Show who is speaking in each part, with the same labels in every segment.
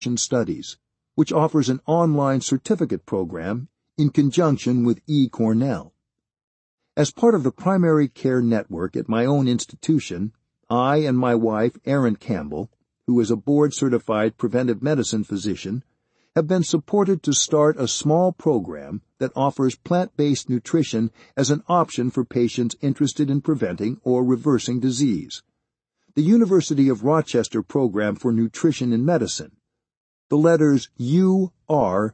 Speaker 1: Studies, which offers an online certificate program in conjunction with eCornell. As part of the primary care network at my own institution, I and my wife, Erin Campbell, who is a board-certified preventive medicine physician, have been supported to start a small program that offers plant-based nutrition as an option for patients interested in preventing or reversing disease. The University of Rochester Program for Nutrition in Medicine. The letters UR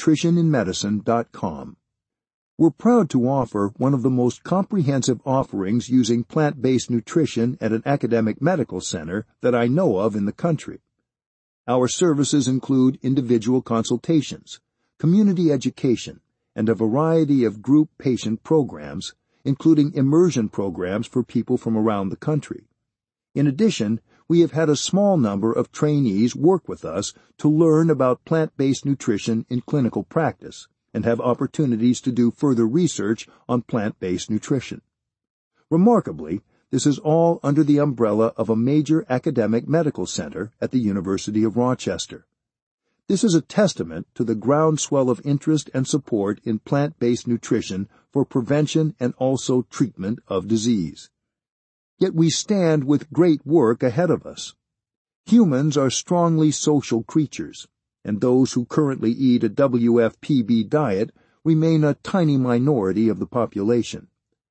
Speaker 1: nutritioninmedicine.com. We're proud to offer one of the most comprehensive offerings using plant-based nutrition at an academic medical center that I know of in the country. Our services include individual consultations, community education, and a variety of group patient programs, including immersion programs for people from around the country. In addition, we have had a small number of trainees work with us to learn about plant-based nutrition in clinical practice and have opportunities to do further research on plant-based nutrition. Remarkably, this is all under the umbrella of a major academic medical center at the University of Rochester. This is a testament to the groundswell of interest and support in plant-based nutrition for prevention and also treatment of disease. Yet we stand with great work ahead of us. Humans are strongly social creatures, and those who currently eat a WFPB diet remain a tiny minority of the population.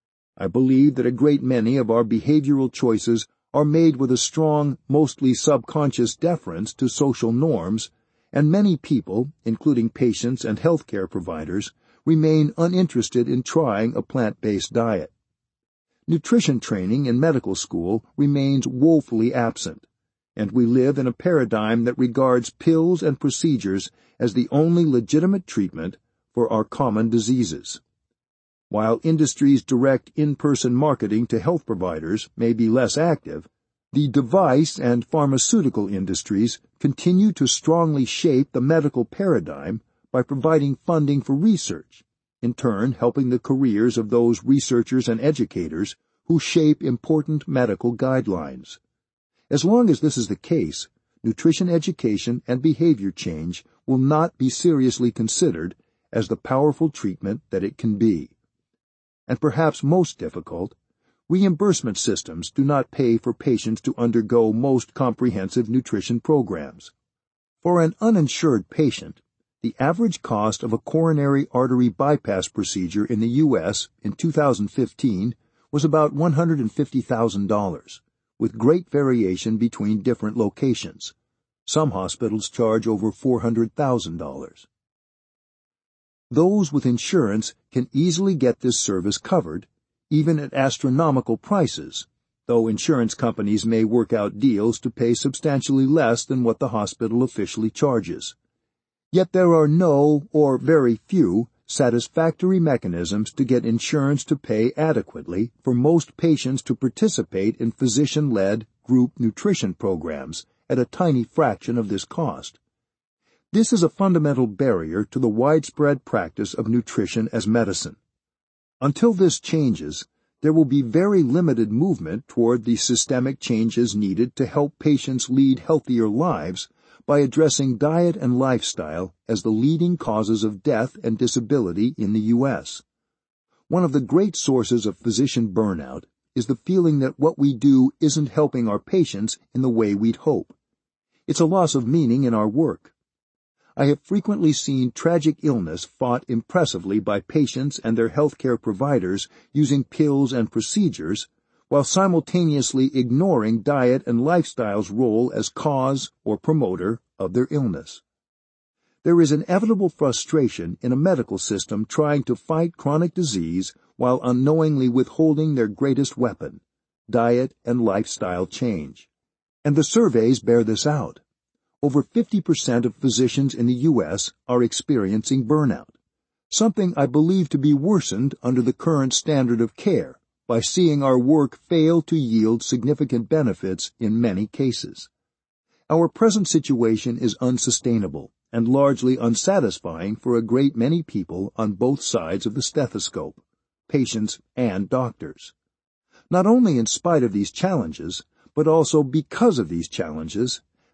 Speaker 1: I believe that a great many of our behavioral choices are made with a strong, mostly subconscious deference to social norms, and many people, including patients and healthcare providers, remain uninterested in trying a plant-based diet. Nutrition training in medical school remains woefully absent, and we live in a paradigm that regards pills and procedures as the only legitimate treatment for our common diseases. While industry's direct in-person marketing to health providers may be less active, the device and pharmaceutical industries continue to strongly shape the medical paradigm by providing funding for research, in turn helping the careers of those researchers and educators who shape important medical guidelines. As long as this is the case, nutrition education and behavior change will not be seriously considered as the powerful treatment that it can be. And perhaps most difficult, reimbursement systems do not pay for patients to undergo most comprehensive nutrition programs. For an uninsured patient, the average cost of a coronary artery bypass procedure in the U.S. in 2015 was about $150,000, with great variation between different locations. Some hospitals charge over $400,000. Those with insurance can easily get this service covered, even at astronomical prices, though insurance companies may work out deals to pay substantially less than what the hospital officially charges. Yet there are no, or very few, satisfactory mechanisms to get insurance to pay adequately for most patients to participate in physician-led group nutrition programs at a tiny fraction of this cost. This is a fundamental barrier to the widespread practice of nutrition as medicine. Until this changes, there will be very limited movement toward the systemic changes needed to help patients lead healthier lives by addressing diet and lifestyle as the leading causes of death and disability in the U.S. One of the great sources of physician burnout is the feeling that what we do isn't helping our patients in the way we'd hope. It's a loss of meaning in our work. I have frequently seen tragic illness fought impressively by patients and their healthcare providers using pills and procedures, while simultaneously ignoring diet and lifestyle's role as cause or promoter of their illness. There is inevitable frustration in a medical system trying to fight chronic disease while unknowingly withholding their greatest weapon, diet and lifestyle change. And the surveys bear this out. Over 50% of physicians in the U.S. are experiencing burnout, something I believe to be worsened under the current standard of care by seeing our work fail to yield significant benefits in many cases. Our present situation is unsustainable and largely unsatisfying for a great many people on both sides of the stethoscope, patients and doctors. Not only in spite of these challenges, but also because of these challenges,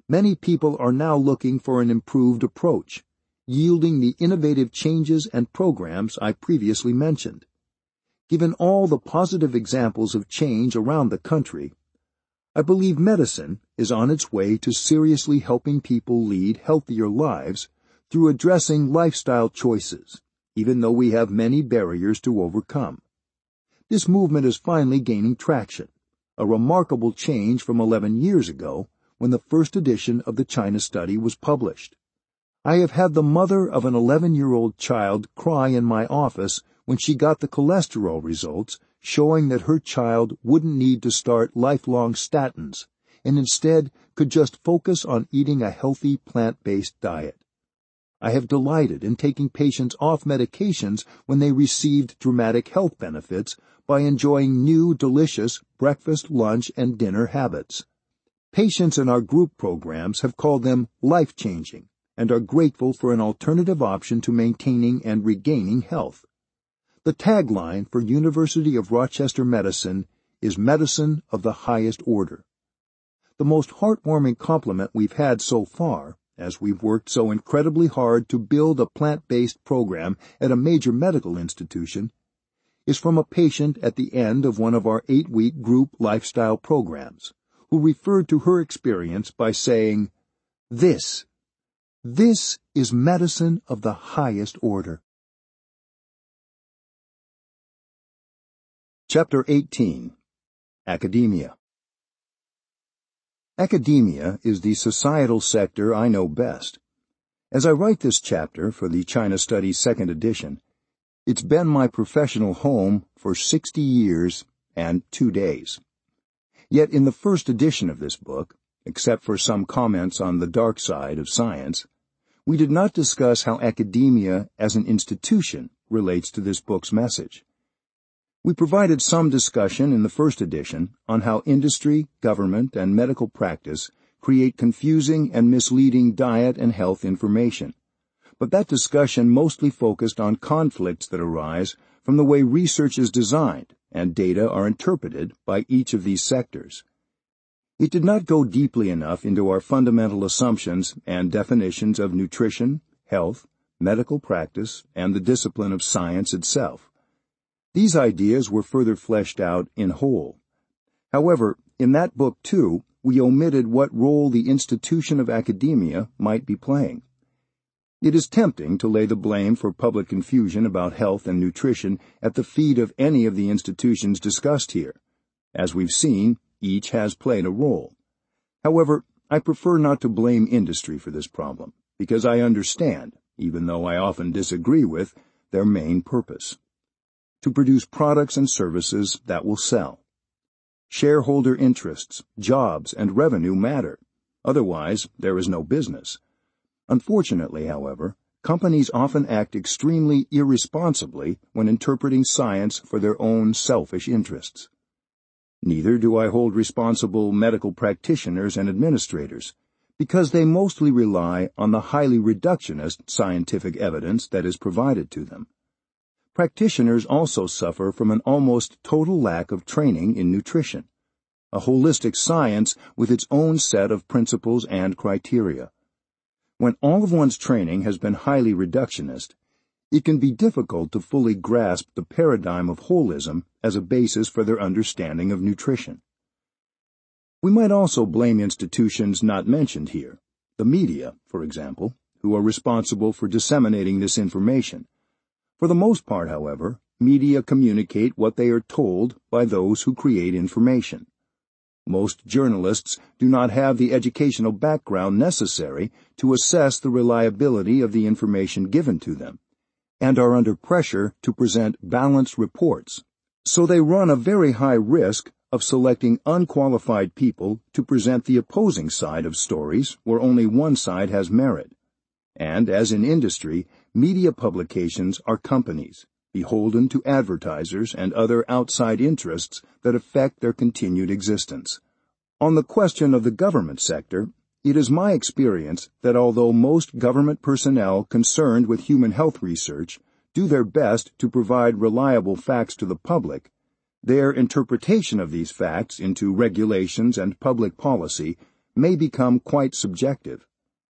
Speaker 1: Many people are now looking for an improved approach, yielding the innovative changes and programs I previously mentioned. Given all the positive examples of change around the country, I believe medicine is on its way to seriously helping people lead healthier lives through addressing lifestyle choices, even though we have many barriers to overcome. This movement is finally gaining traction, a remarkable change from 11 years ago when the first edition of the China study was published. I have had the mother of an 11-year-old child cry in my office when she got the cholesterol results showing that her child wouldn't need to start lifelong statins and instead could just focus on eating a healthy plant-based diet. I have delighted in taking patients off medications when they received dramatic health benefits by enjoying new, delicious breakfast, lunch, and dinner habits. Patients in our group programs have called them life-changing and are grateful for an alternative option to maintaining and regaining health. The tagline for University of Rochester Medicine is medicine of the highest order. The most heartwarming compliment we've had so far, as we've worked so incredibly hard to build a plant-based program at a major medical institution, is from a patient at the end of one of our 8-week group lifestyle programs, who referred to her experience by saying, This is medicine of the highest order. Chapter 18. Academia. Academia is the societal sector I know best. As I write this chapter for the China Studies second edition, it's been my professional home for 60 years and 2 days. Yet in the first edition of this book, except for some comments on the dark side of science, we did not discuss how academia as an institution relates to this book's message. We provided some discussion in the first edition on how industry, government, and medical practice create confusing and misleading diet and health information, but that discussion mostly focused on conflicts that arise from the way research is designed and data are interpreted by each of these sectors. It did not go deeply enough into our fundamental assumptions and definitions of nutrition, health, medical practice, and the discipline of science itself. These ideas were further fleshed out in whole. However, in that book, too, we omitted what role the institution of academia might be playing. It is tempting to lay the blame for public confusion about health and nutrition at the feet of any of the institutions discussed here. As we've seen, each has played a role. However, I prefer not to blame industry for this problem, because I understand, even though I often disagree with, their main purpose: to produce products and services that will sell. Shareholder interests, jobs, and revenue matter. Otherwise, there is no business. Unfortunately, however, companies often act extremely irresponsibly when interpreting science for their own selfish interests. Neither do I hold responsible medical practitioners and administrators, because they mostly rely on the highly reductionist scientific evidence that is provided to them. Practitioners also suffer from an almost total lack of training in nutrition, a holistic science with its own set of principles and criteria. When all of one's training has been highly reductionist, it can be difficult to fully grasp the paradigm of holism as a basis for their understanding of nutrition. We might also blame institutions not mentioned here, the media, for example, who are responsible for disseminating this information. For the most part, however, media communicate what they are told by those who create information. Most journalists do not have the educational background necessary to assess the reliability of the information given to them, and are under pressure to present balanced reports, so they run a very high risk of selecting unqualified people to present the opposing side of stories where only one side has merit. And, as in industry, media publications are companies, beholden to advertisers and other outside interests that affect their continued existence. On the question of the government sector, it is my experience that although most government personnel concerned with human health research do their best to provide reliable facts to the public, their interpretation of these facts into regulations and public policy may become quite subjective.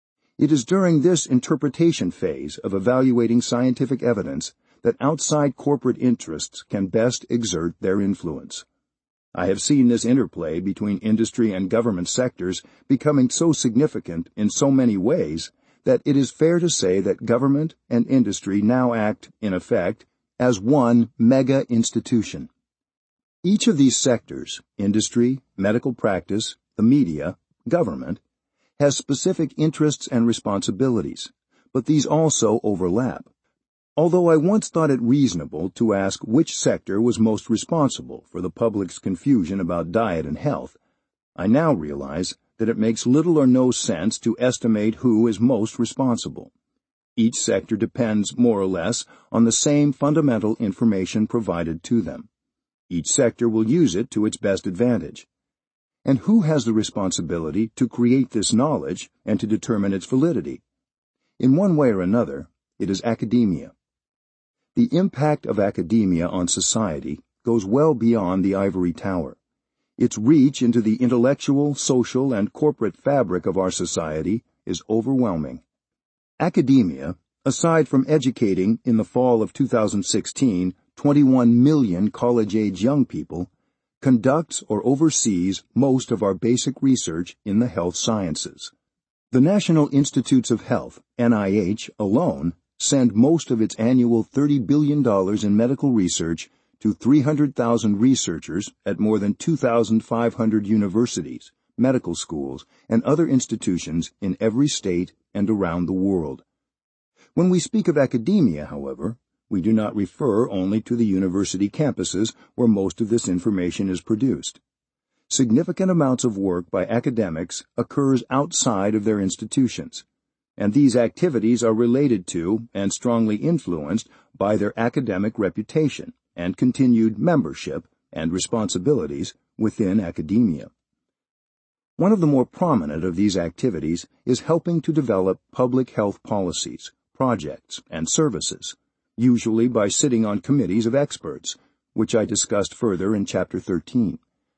Speaker 1: It is during this interpretation phase of evaluating scientific evidence that outside corporate interests can best exert their influence. I have seen this interplay between industry and government sectors becoming so significant in so many ways that it is fair to say that government and industry now act, in effect, as one mega-institution. Each of these sectors, industry, medical practice, the media, government, has specific interests and responsibilities, but these also overlap. Although I once thought it reasonable to ask which sector was most responsible for the public's confusion about diet and health, I now realize that it makes little or no sense to estimate who is most responsible. Each sector depends, more or less, on the same fundamental information provided to them. Each sector will use it to its best advantage. And who has the responsibility to create this knowledge and to determine its validity? In one way or another, it is academia. The impact of academia on society goes well beyond the ivory tower. Its reach into the intellectual, social, and corporate fabric of our society is overwhelming. Academia, aside from educating in the fall of 2016 21 million college-age young people, conducts or oversees most of our basic research in the health sciences. The National Institutes of Health, NIH, alone send most of its annual $30 billion in medical research to 300,000 researchers at more than 2,500 universities, medical schools, and other institutions in every state and around the world. When we speak of academia, however, we do not refer only to the university campuses where most of this information is produced. Significant amounts of work by academics occurs outside of their institutions, and these activities are related to and strongly influenced by their academic reputation and continued membership and responsibilities within academia. One of the more prominent of these activities is helping to develop public health policies, projects, and services, usually by sitting on committees of experts, which I discussed further in Chapter 13.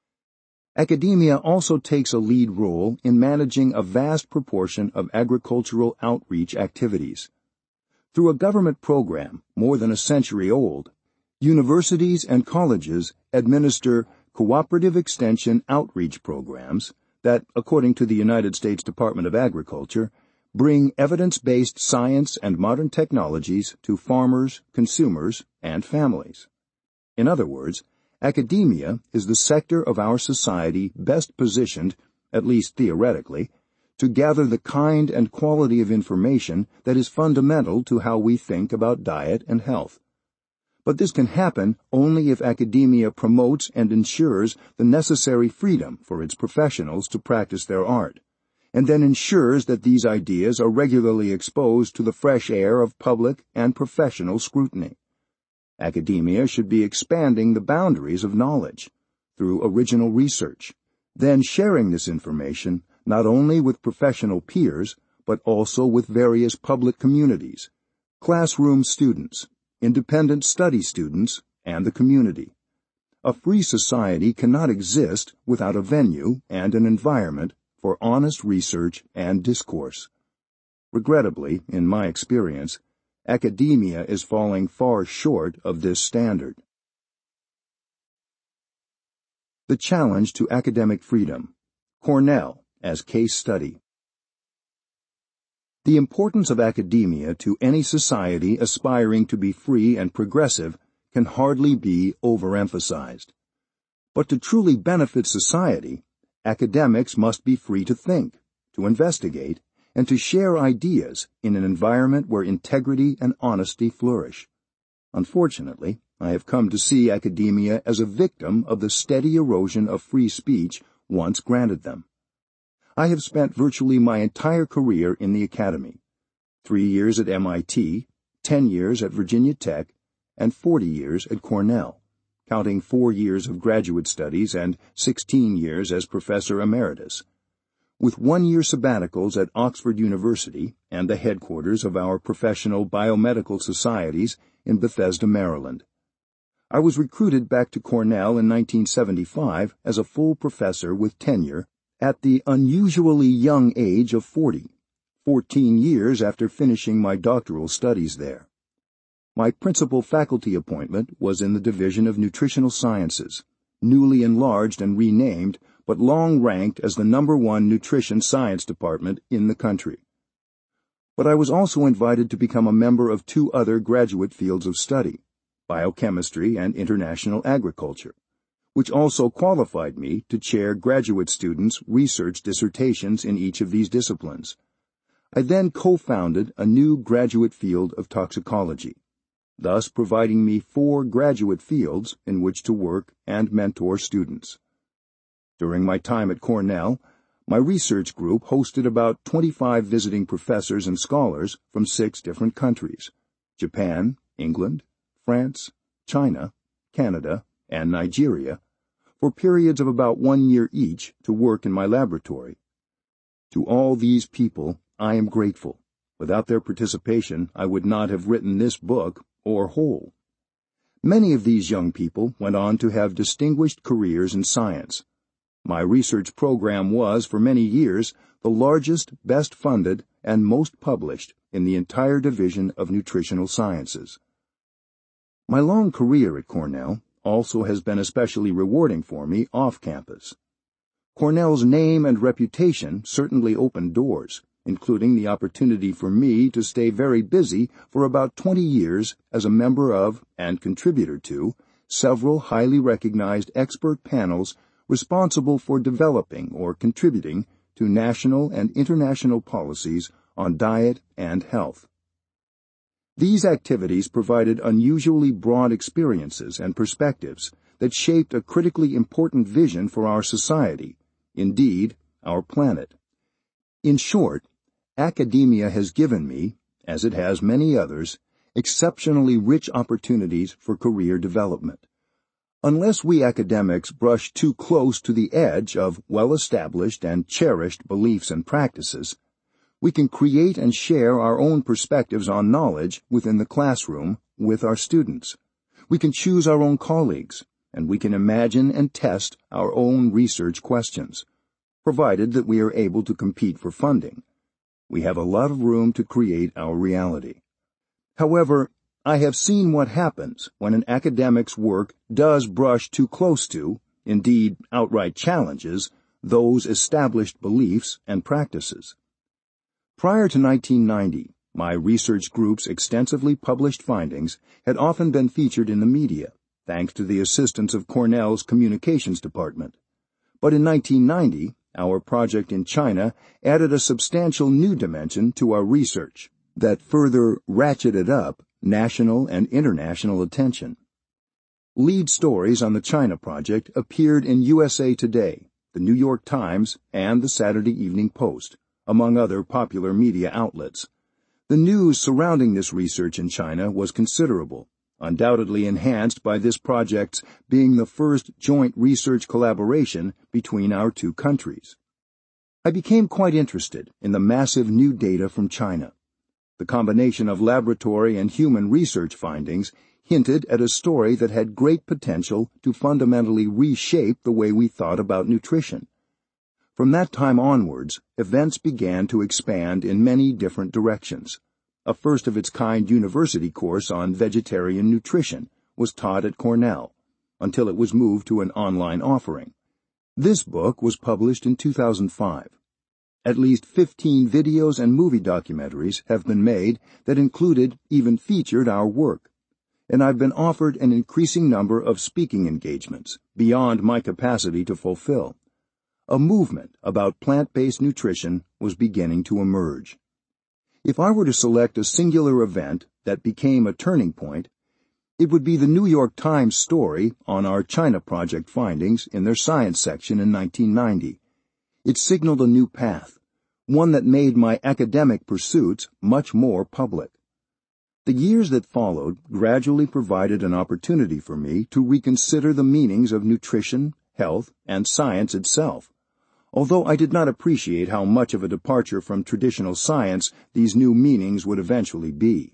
Speaker 1: Academia also takes a lead role in managing a vast proportion of agricultural outreach activities. Through a government program more than a century old, universities and colleges administer cooperative extension outreach programs that, according to the United States Department of Agriculture, bring evidence-based science and modern technologies to farmers, consumers, and families. In other words, academia is the sector of our society best positioned, at least theoretically, to gather the kind and quality of information that is fundamental to how we think about diet and health. But this can happen only if academia promotes and ensures the necessary freedom for its professionals to practice their art, and then ensures that these ideas are regularly exposed to the fresh air of public and professional scrutiny. Academia should be expanding the boundaries of knowledge through original research, then sharing this information not only with professional peers, but also with various public communities, classroom students, independent study students, and the community. A free society cannot exist without a venue and an environment for honest research and discourse. Regrettably, in my experience, academia is falling far short of this standard. The challenge to academic freedom. Cornell as case study. The importance of academia to any society aspiring to be free and progressive can hardly be overemphasized. But to truly benefit society, academics must be free to think, to investigate, and to share ideas in an environment where integrity and honesty flourish. Unfortunately, I have come to see academia as a victim of the steady erosion of free speech once granted them. I have spent virtually my entire career in the academy, 3 years at MIT, 10 years at Virginia Tech, and 40 years at Cornell, counting 4 years of graduate studies and 16 years as professor emeritus, with 1-year sabbaticals at Oxford University and the headquarters of our professional biomedical societies in Bethesda, Maryland. I was recruited back to Cornell in 1975 as a full professor with tenure at the unusually young age of 40, 14 years after finishing my doctoral studies there. My principal faculty appointment was in the Division of Nutritional Sciences, newly enlarged and renamed, but long ranked as the #1 nutrition science department in the country. But I was also invited to become a member of 2 other graduate fields of study, biochemistry and international agriculture, which also qualified me to chair graduate students' research dissertations in each of these disciplines. I then co-founded a new graduate field of toxicology, thus providing me 4 graduate fields in which to work and mentor students. During my time at Cornell, my research group hosted about 25 visiting professors and scholars from 6 different countries: Japan, England, France, China, Canada, and Nigeria, for periods of about 1 year each to work in my laboratory. To all these people, I am grateful. Without their participation, I would not have written this book or whole. Many of these young people went on to have distinguished careers in science. My research program was, for many years, the largest, best-funded, and most published in the entire Division of Nutritional Sciences. My long career at Cornell also has been especially rewarding for me off-campus. Cornell's name and reputation certainly opened doors, including the opportunity for me to stay very busy for about 20 years as a member of, and contributor to, several highly recognized expert panels responsible for developing or contributing to national and international policies on diet and health. These activities provided unusually broad experiences and perspectives that shaped a critically important vision for our society, indeed, our planet. In short, academia has given me, as it has many others, exceptionally rich opportunities for career development. Unless we academics brush too close to the edge of well-established and cherished beliefs and practices, we can create and share our own perspectives on knowledge within the classroom with our students. We can choose our own colleagues, and we can imagine and test our own research questions, provided that we are able to compete for funding. We have a lot of room to create our reality. However, I have seen what happens when an academic's work does brush too close to, indeed outright challenges, those established beliefs and practices. Prior to 1990, my research group's extensively published findings had often been featured in the media, thanks to the assistance of Cornell's communications department. But in 1990, our project in China added a substantial new dimension to our research that further ratcheted up national and international attention. Lead stories on the China project appeared in USA Today, the New York Times, and the Saturday Evening Post, among other popular media outlets. The news surrounding this research in China was considerable, undoubtedly enhanced by this project's being the first joint research collaboration between our 2 countries. I became quite interested in the massive new data from China. The combination of laboratory and human research findings hinted at a story that had great potential to fundamentally reshape the way we thought about nutrition. From that time onwards, events began to expand in many different directions. A first-of-its-kind university course on vegetarian nutrition was taught at Cornell, until it was moved to an online offering. This book was published in 2005. At least 15 videos and movie documentaries have been made that included, even featured, our work, and I've been offered an increasing number of speaking engagements beyond my capacity to fulfill. A movement about plant-based nutrition was beginning to emerge. If I were to select a singular event that became a turning point, it would be the New York Times story on our China project findings in their science section in 1990. It signaled a new path, one that made my academic pursuits much more public. The years that followed gradually provided an opportunity for me to reconsider the meanings of nutrition, health, and science itself, although I did not appreciate how much of a departure from traditional science these new meanings would eventually be.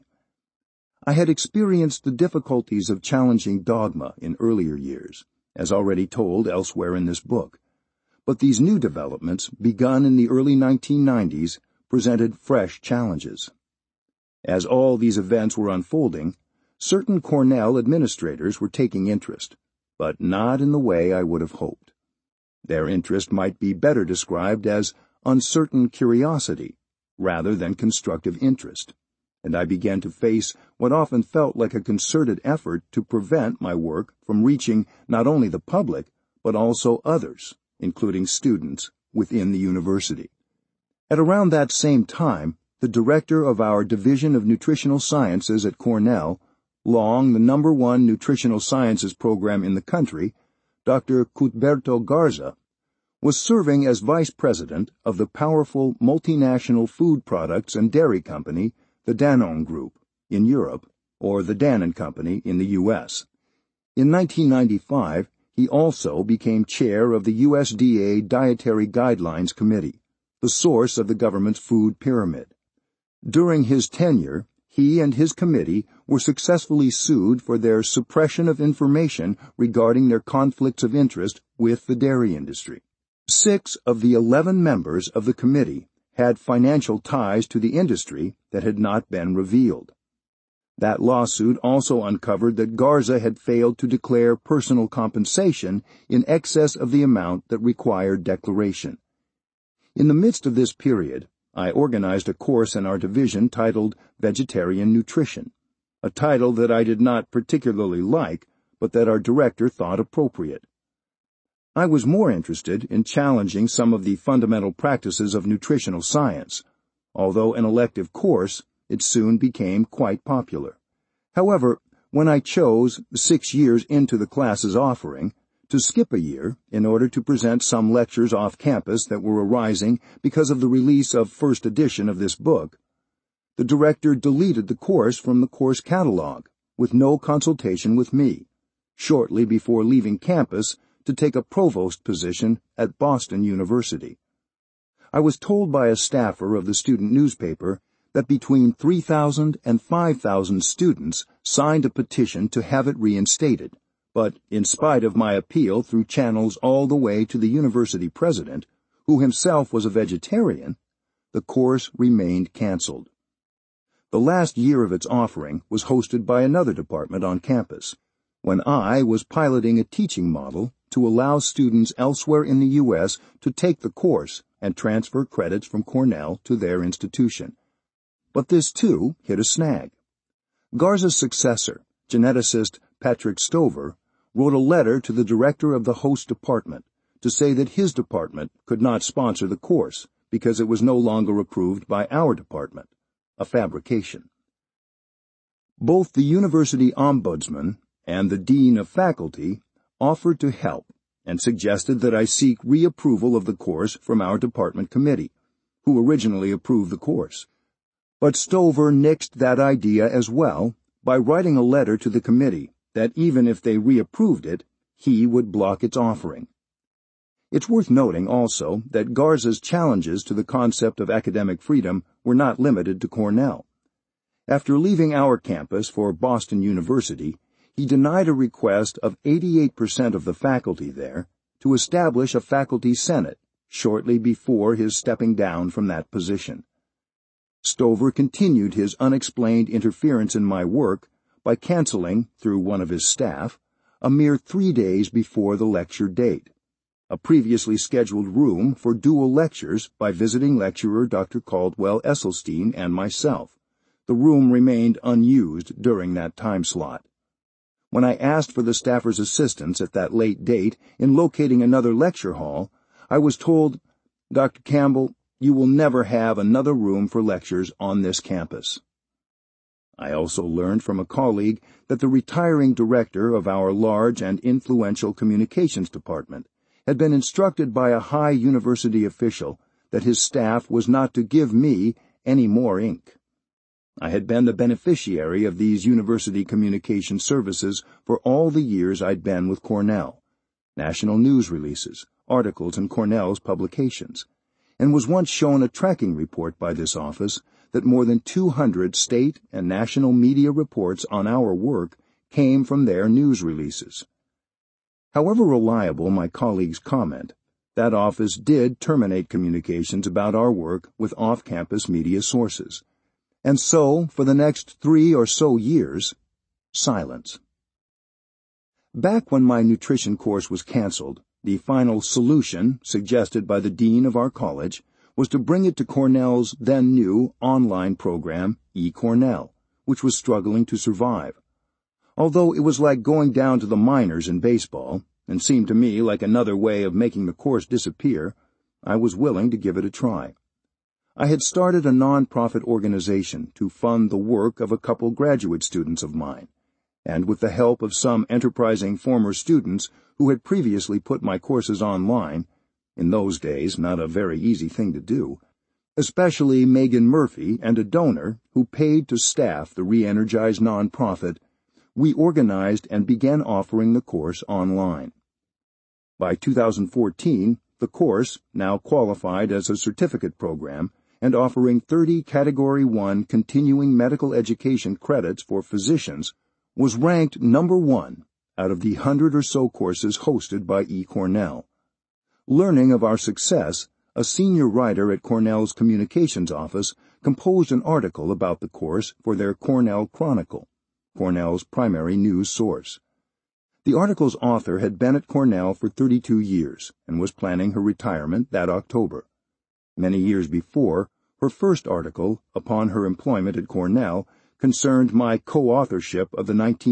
Speaker 1: I had experienced the difficulties of challenging dogma in earlier years, as already told elsewhere in this book, But these new developments, begun in the early 1990s, presented fresh challenges. As all these events were unfolding, certain Cornell administrators were taking interest, but not in the way I would have hoped. Their interest might be better described as uncertain curiosity rather than constructive interest, and I began to face what often felt like a concerted effort to prevent my work from reaching not only the public, but also others, including students, within the university. At around that same time, the director of our Division of Nutritional Sciences at Cornell, long the #1 nutritional sciences program in the country, Dr. Cuthberto Garza, was serving as vice president of the powerful multinational food products and dairy company, the Danone Group, in Europe, or the Dannon Company in the U.S. In 1995, he also became chair of the USDA Dietary Guidelines Committee, the source of the government's food pyramid. During his tenure, he and his committee were successfully sued for their suppression of information regarding their conflicts of interest with the dairy industry. 6 of the 11 members of the committee had financial ties to the industry that had not been revealed. That lawsuit also uncovered that Garza had failed to declare personal compensation in excess of the amount that required declaration. In the midst of this period, I organized a course in our division titled Vegetarian Nutrition, a title that I did not particularly like, but that our director thought appropriate. I was more interested in challenging some of the fundamental practices of nutritional science. Although an elective course, it soon became quite popular. However, when I chose, 6 years into the class's offering, to skip a year in order to present some lectures off campus that were arising because of the release of first edition of this book, the director deleted the course from the course catalog with no consultation with me, shortly before leaving campus to take a provost position at Boston University. I was told by a staffer of the student newspaper that between 3,000 and 5,000 students signed a petition to have it reinstated. But in spite of my appeal through channels all the way to the university president, who himself was a vegetarian, the course remained canceled. The last year of its offering was hosted by another department on campus, when I was piloting a teaching model to allow students elsewhere in the U.S. to take the course and transfer credits from Cornell to their institution. But this, too, hit a snag. Garza's successor, geneticist Patrick Stover, wrote a letter to the director of the host department to say that his department could not sponsor the course because it was no longer approved by our department, a fabrication. Both the university ombudsman and the dean of faculty offered to help and suggested that I seek reapproval of the course from our department committee, who originally approved the course. But Stover nixed that idea as well by writing a letter to the committee that even if they reapproved it, he would block its offering. It's worth noting also that Garza's challenges to the concept of academic freedom were not limited to Cornell. After leaving our campus for Boston University, he denied a request of 88% of the faculty there to establish a faculty senate shortly before his stepping down from that position. Stover continued his unexplained interference in my work by canceling, through one of his staff, a mere 3 days before the lecture date, a previously scheduled room for dual lectures by visiting lecturer Dr. Caldwell Esselstyn and myself. The room remained unused during that time slot. When I asked for the staffer's assistance at that late date in locating another lecture hall, I was told, "Dr. Campbell, you will never have another room for lectures on this campus." I also learned from a colleague that the retiring director of our large and influential communications department had been instructed by a high university official that his staff was not to give me any more ink. I had been the beneficiary of these university communication services for all the years I'd been with Cornell, national news releases, articles in Cornell's publications, and was once shown a tracking report by this office that more than 200 state and national media reports on our work came from their news releases. However reliable my colleague's comment, that office did terminate communications about our work with off-campus media sources. And so, for the next 3 or so years, silence. Back when my nutrition course was canceled, the final solution, suggested by the dean of our college, was to bring it to Cornell's then-new online program, eCornell, which was struggling to survive. Although it was like going down to the minors in baseball, and seemed to me like another way of making the course disappear, I was willing to give it a try. I had started a non-profit organization to fund the work of a couple graduate students of mine, and with the help of some enterprising former students who had previously put my courses online, in those days not a very easy thing to do, especially Megan Murphy and a donor who paid to staff the re-energized non-profit, we organized and began offering the course online. By 2014, the course, now qualified as a certificate program and offering 30 Category 1 continuing medical education credits for physicians, was ranked number 1 out of the 100 or so courses hosted by eCornell. Learning of our success, a senior writer at Cornell's communications office composed an article about the course for their Cornell Chronicle, Cornell's primary news source. The article's author had been at Cornell for 32 years and was planning her retirement that October. Many years before, her first article, upon her employment at Cornell, concerned my co-authorship of the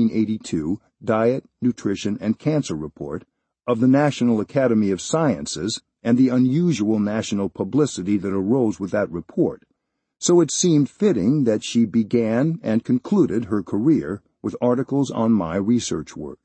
Speaker 1: 1982 Diet, Nutrition, and Cancer Report of the National Academy of Sciences and the unusual national publicity that arose with that report, so it seemed fitting that she began and concluded her career with articles on my research work.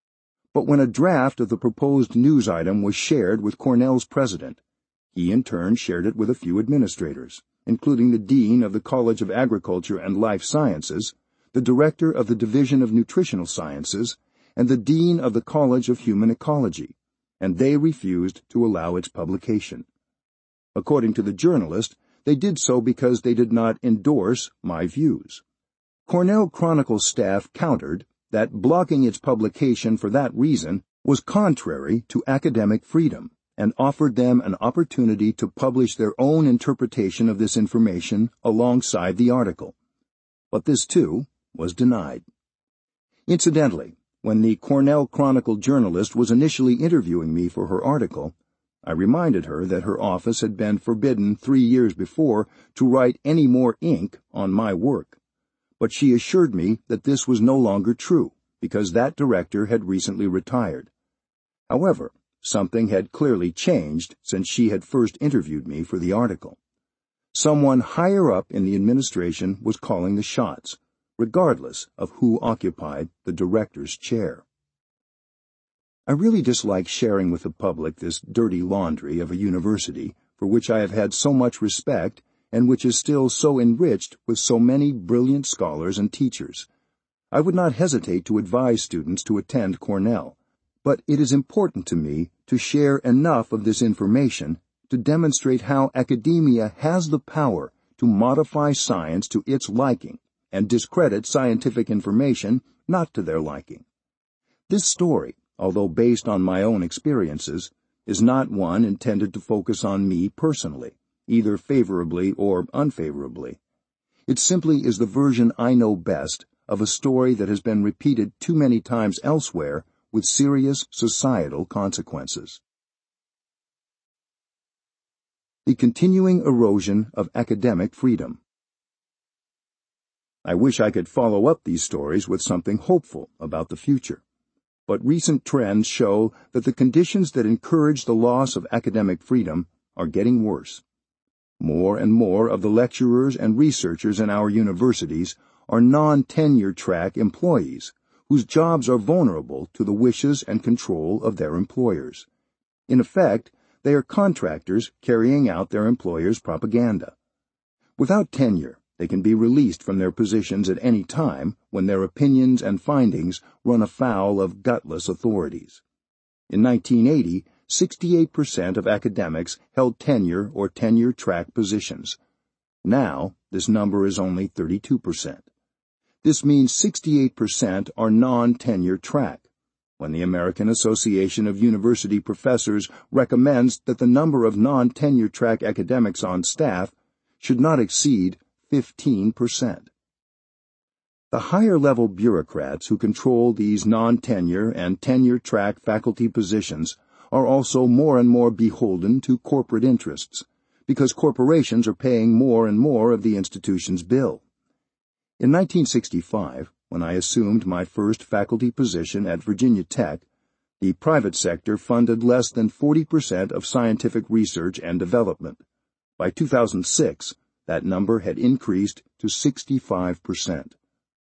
Speaker 1: But when a draft of the proposed news item was shared with Cornell's president, he in turn shared it with a few administrators, including the dean of the College of Agriculture and Life Sciences, the director of the Division of Nutritional Sciences, and the dean of the College of Human Ecology, and they refused to allow its publication. According to the journalist, they did so because they did not endorse my views. Cornell Chronicle staff countered that blocking its publication for that reason was contrary to academic freedom and offered them an opportunity to publish their own interpretation of this information alongside the article. But this, too, was denied. Incidentally, when the Cornell Chronicle journalist was initially interviewing me for her article, I reminded her that her office had been forbidden 3 years before to write any more ink on my work. But she assured me that this was no longer true, because that director had recently retired. However, something had clearly changed since she had first interviewed me for the article. Someone higher up in the administration was calling the shots, regardless of who occupied the director's chair. I really dislike sharing with the public this dirty laundry of a university for which I have had so much respect and which is still so enriched with so many brilliant scholars and teachers. I would not hesitate to advise students to attend Cornell, but it is important to me to share enough of this information to demonstrate how academia has the power to modify science to its liking and discredit scientific information not to their liking. This story, although based on my own experiences, is not one intended to focus on me personally, either favorably or unfavorably. It simply is the version I know best of a story that has been repeated too many times elsewhere with serious societal consequences. The continuing erosion of academic freedom. I wish I could follow up these stories with something hopeful about the future. But recent trends show that the conditions that encourage the loss of academic freedom are getting worse. More and more of the lecturers and researchers in our universities are non-tenure track employees whose jobs are vulnerable to the wishes and control of their employers. In effect, they are contractors carrying out their employers' propaganda. Without tenure, they can be released from their positions at any time when their opinions and findings run afoul of gutless authorities. In 1980, 68% of academics held tenure or tenure-track positions. Now, this number is only 32%. This means 68% are non-tenure track, when the American Association of University Professors recommends that the number of non-tenure track academics on staff should not exceed 15%. The higher-level bureaucrats who control these non-tenure and tenure-track faculty positions are also more and more beholden to corporate interests, because corporations are paying more and more of the institution's bill. In 1965, when I assumed my first faculty position at Virginia Tech, the private sector funded less than 40% of scientific research and development. By 2006, that number had increased to 65%.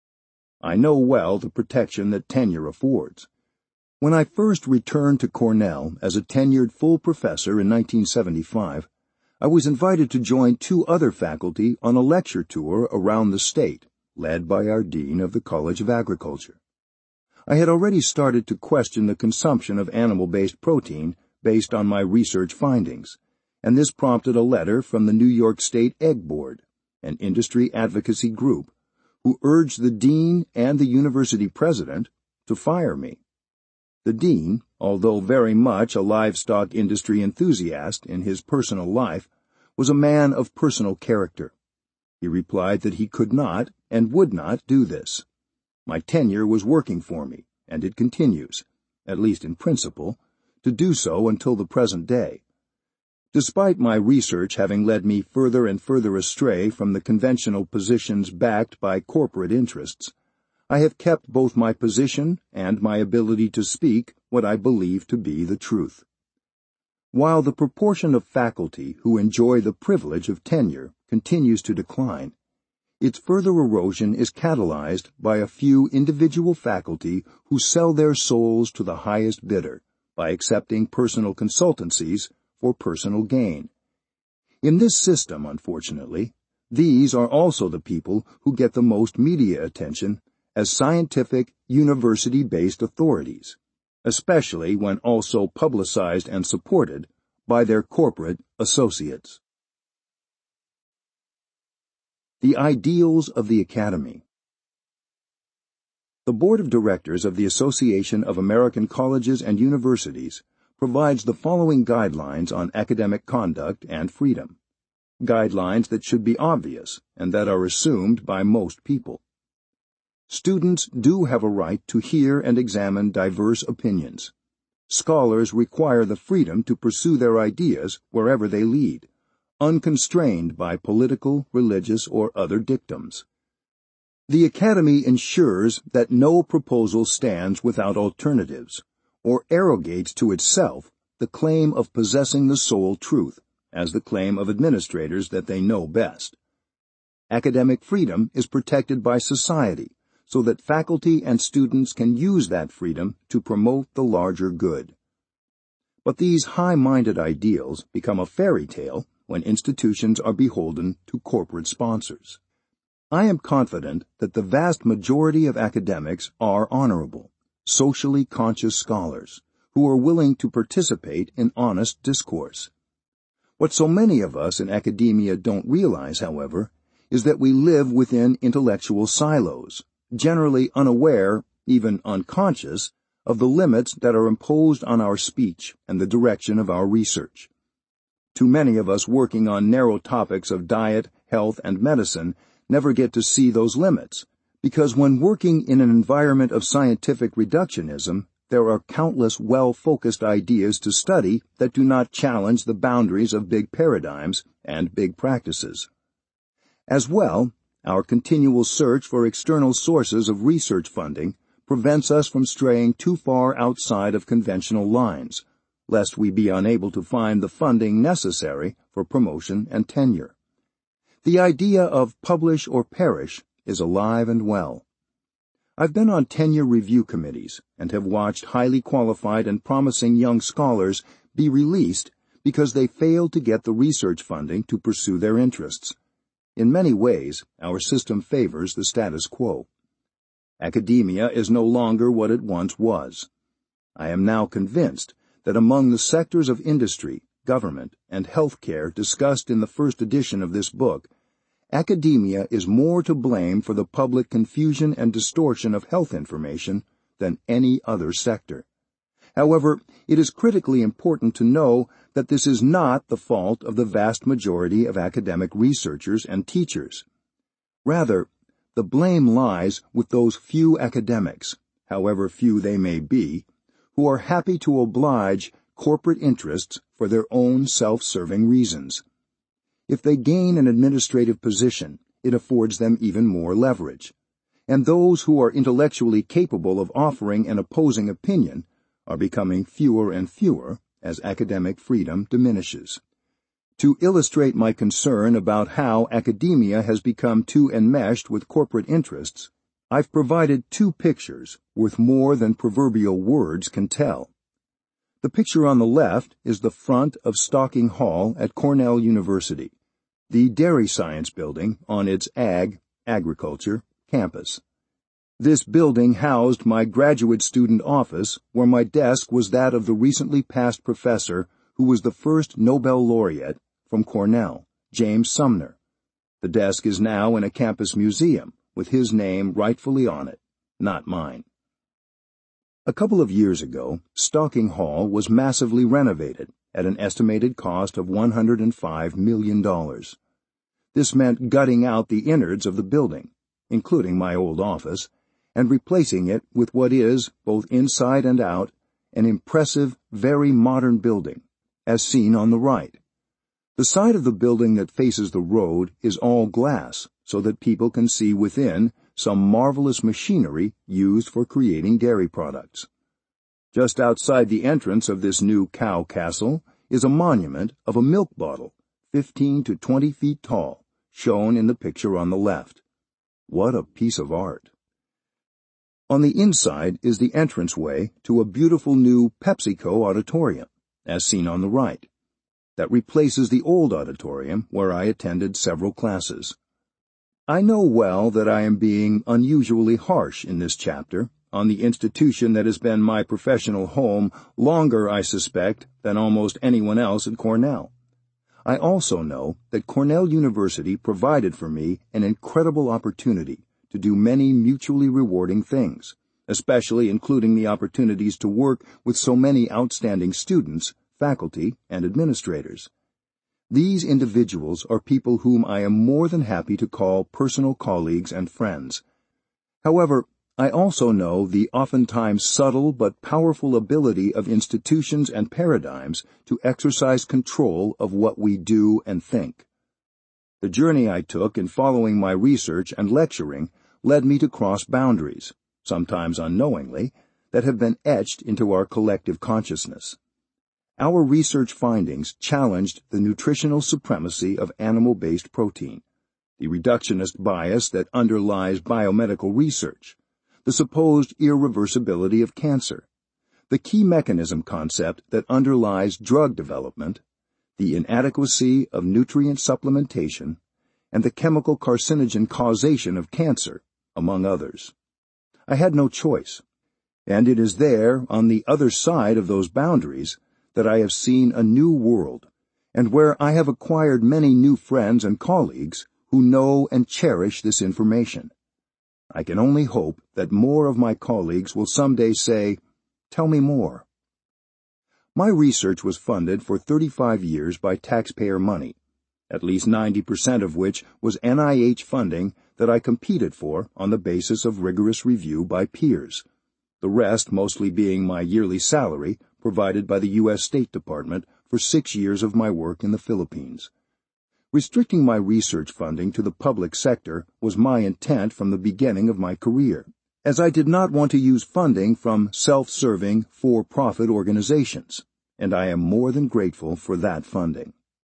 Speaker 1: I know well the protection that tenure affords. When I first returned to Cornell as a tenured full professor in 1975, I was invited to join 2 other faculty on a lecture tour around the state, led by our dean of the College of Agriculture. I had already started to question the consumption of animal-based protein based on my research findings, and this prompted a letter from the New York State Egg Board, an industry advocacy group, who urged the dean and the university president to fire me. The dean, although very much a livestock industry enthusiast in his personal life, was a man of personal character. He replied that he could not and would not do this. My tenure was working for me, and it continues, at least in principle, to do so until the present day. Despite my research having led me further and further astray from the conventional positions backed by corporate interests, I have kept both my position and my ability to speak what I believe to be the truth. While the proportion of faculty who enjoy the privilege of tenure continues to decline, its further erosion is catalyzed by a few individual faculty who sell their souls to the highest bidder by accepting personal consultancies for personal gain. In this system, unfortunately, these are also the people who get the most media attention as scientific, university-based authorities, especially when also publicized and supported by their corporate associates. The ideals of the Academy. The Board of Directors of the Association of American Colleges and Universities provides the following guidelines on academic conduct and freedom, guidelines that should be obvious and that are assumed by most people. Students do have a right to hear and examine diverse opinions. Scholars require the freedom to pursue their ideas wherever they lead, unconstrained by political, religious, or other dictums. The Academy ensures that no proposal stands without alternatives, or arrogates to itself the claim of possessing the sole truth, as the claim of administrators that they know best. Academic freedom is protected by society, so that faculty and students can use that freedom to promote the larger good. But these high-minded ideals become a fairy tale when institutions are beholden to corporate sponsors. I am confident that the vast majority of academics are honorable, socially conscious scholars who are willing to participate in honest discourse. What so many of us in academia don't realize, however, is that we live within intellectual silos, generally unaware, even unconscious, of the limits that are imposed on our speech and the direction of our research. Too many of us working on narrow topics of diet, health, and medicine never get to see those limits, because when working in an environment of scientific reductionism, there are countless well-focused ideas to study that do not challenge the boundaries of big paradigms and big practices. As well, our continual search for external sources of research funding prevents us from straying too far outside of conventional lines, lest we be unable to find the funding necessary for promotion and tenure. The idea of publish or perish is alive and well. I've been on tenure review committees and have watched highly qualified and promising young scholars be released because they failed to get the research funding to pursue their interests. In many ways, our system favors the status quo. Academia is no longer what it once was. I am now convinced that among the sectors of industry, government, and healthcare discussed in the first edition of this book, academia is more to blame for the public confusion and distortion of health information than any other sector. However, it is critically important to know that this is not the fault of the vast majority of academic researchers and teachers. Rather, the blame lies with those few academics, however few they may be, who are happy to oblige corporate interests for their own self-serving reasons. If they gain an administrative position, it affords them even more leverage. And those who are intellectually capable of offering an opposing opinion are becoming fewer and fewer as academic freedom diminishes. To illustrate my concern about how academia has become too enmeshed with corporate interests, I've provided two pictures worth more than proverbial words can tell. The picture on the left is the front of Stocking Hall at Cornell University, the dairy science building on its agriculture campus. This building housed my graduate student office, where my desk was that of the recently passed professor who was the first Nobel laureate from Cornell, James Sumner. The desk is now in a campus museum, with his name rightfully on it, not mine. A couple of years ago, Stocking Hall was massively renovated at an estimated cost of $105 million. This meant gutting out the innards of the building, including my old office, and replacing it with what is, both inside and out, an impressive, very modern building, as seen on the right. The side of the building that faces the road is all glass, so that people can see within some marvelous machinery used for creating dairy products. Just outside the entrance of this new cow castle is a monument of a milk bottle, 15 to 20 feet tall, shown in the picture on the left. What a piece of art! On the inside is the entranceway to a beautiful new PepsiCo auditorium, as seen on the right, that replaces the old auditorium where I attended several classes. I know well that I am being unusually harsh in this chapter on the institution that has been my professional home longer, I suspect, than almost anyone else at Cornell. I also know that Cornell University provided for me an incredible opportunity to do many mutually rewarding things, especially including the opportunities to work with so many outstanding students, faculty, and administrators. These individuals are people whom I am more than happy to call personal colleagues and friends. However, I also know the oftentimes subtle but powerful ability of institutions and paradigms to exercise control of what we do and think. The journey I took in following my research and lecturing led me to cross boundaries, sometimes unknowingly, that have been etched into our collective consciousness. Our research findings challenged the nutritional supremacy of animal-based protein, the reductionist bias that underlies biomedical research, the supposed irreversibility of cancer, the key mechanism concept that underlies drug development, the inadequacy of nutrient supplementation, and the chemical carcinogen causation of cancer, among others. I had no choice, and it is there, on the other side of those boundaries, that I have seen a new world, and where I have acquired many new friends and colleagues who know and cherish this information. I can only hope that more of my colleagues will someday say, "Tell me more." My research was funded for 35 years by taxpayer money, at least 90% of which was NIH funding that I competed for on the basis of rigorous review by peers, the rest mostly being my yearly salary provided by the U.S. State Department for 6 years of my work in the Philippines. Restricting my research funding to the public sector was my intent from the beginning of my career, as I did not want to use funding from self-serving, for-profit organizations, and I am more than grateful for that funding.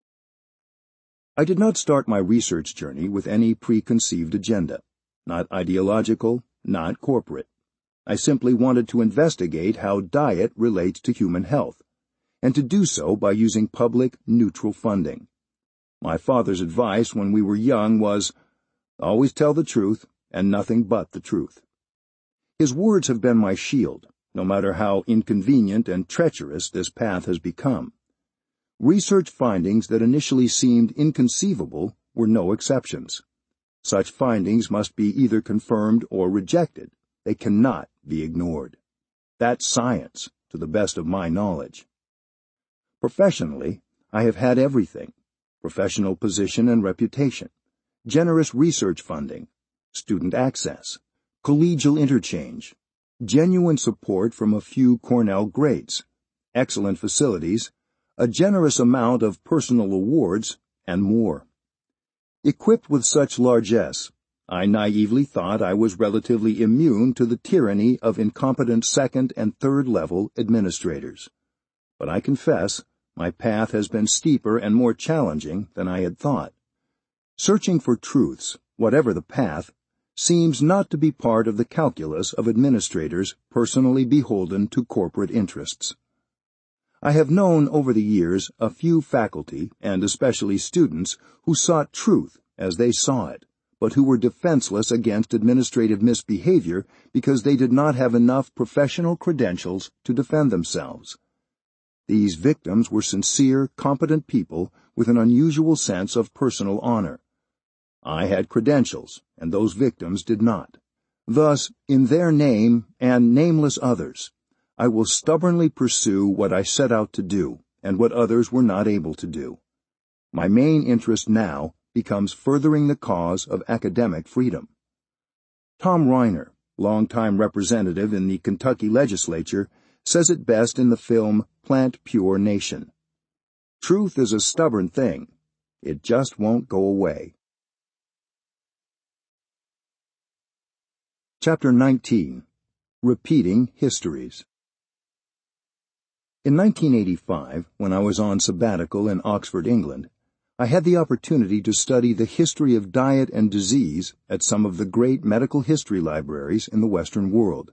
Speaker 1: I did not start my research journey with any preconceived agenda, not ideological, not corporate. I simply wanted to investigate how diet relates to human health, and to do so by using public, neutral funding. My father's advice when we were young was, "Always tell the truth, and nothing but the truth." His words have been my shield, no matter how inconvenient and treacherous this path has become. Research findings that initially seemed inconceivable were no exceptions. Such findings must be either confirmed or rejected. They cannot be ignored. That's science, to to the best of my knowledge. Professionally, I have had everything: professional position and reputation, generous research funding, student access, collegial interchange, genuine support from a few Cornell grades, excellent facilities, a generous amount of personal awards, and more. Equipped with such largesse, I naively thought I was relatively immune to the tyranny of incompetent second and third level administrators. But I confess, my path has been steeper and more challenging than I had thought. Searching for truths, whatever the path, seems not to be part of the calculus of administrators personally beholden to corporate interests. I have known over the years a few faculty, and especially students, who sought truth as they saw it, but who were defenseless against administrative misbehavior because they did not have enough professional credentials to defend themselves. These victims were sincere, competent people with an unusual sense of personal honor. I had credentials, and those victims did not. Thus, in their name and nameless others, I will stubbornly pursue what I set out to do, and what others were not able to do. My main interest now becomes furthering the cause of academic freedom. Tom Reiner, longtime representative in the Kentucky legislature, says it best in the film Plant Pure Nation. Truth is a stubborn thing. It just won't go away. Chapter 19. Repeating Histories. In 1985, when I was on sabbatical in Oxford, England, I had the opportunity to study the history of diet and disease at some of the great medical history libraries in the Western world.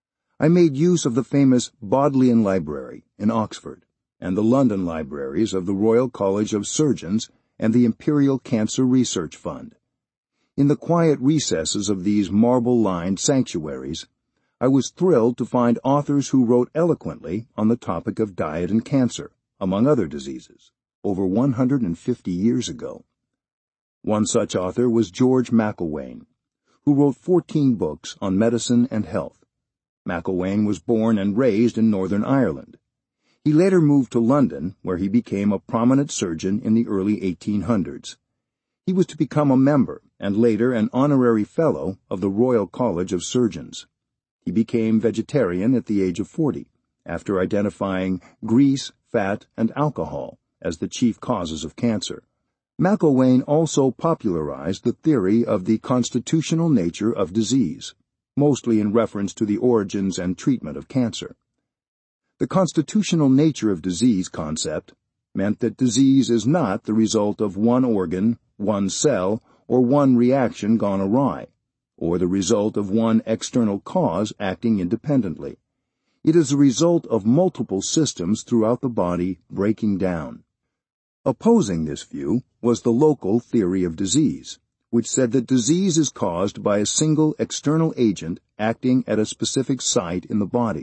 Speaker 1: I made use of the famous Bodleian Library in Oxford and the London libraries of the Royal College of Surgeons and the Imperial Cancer Research Fund. In the quiet recesses of these marble-lined sanctuaries, I was thrilled to find authors who wrote eloquently on the topic of diet and cancer, among other diseases, over 150 years ago. One such author was George McIlwain, who wrote 14 books on medicine and health. McIlwain was born and raised in Northern Ireland. He later moved to London, where he became a prominent surgeon in the early 1800s. He was to become a member, and later an honorary fellow, of the Royal College of Surgeons. He became vegetarian at the age of 40, after identifying grease, fat, and alcohol as the chief causes of cancer. McIlwain also popularized the theory of the constitutional nature of disease, mostly in reference to the origins and treatment of cancer. The constitutional nature of disease concept meant that disease is not the result of one organ, one cell, or one reaction gone awry, or the result of one external cause acting independently. It is the result of multiple systems throughout the body breaking down. Opposing this view was the local theory of disease, which said that disease is caused by a single external agent acting at a specific site in the body.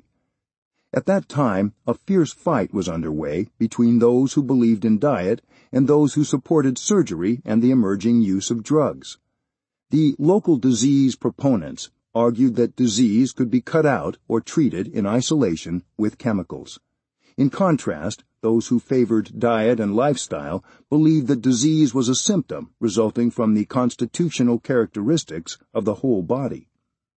Speaker 1: At that time, a fierce fight was underway between those who believed in diet and those who supported surgery and the emerging use of drugs. The local disease proponents argued that disease could be cut out or treated in isolation with chemicals. In contrast, those who favored diet and lifestyle believed that disease was a symptom resulting from the constitutional characteristics of the whole body.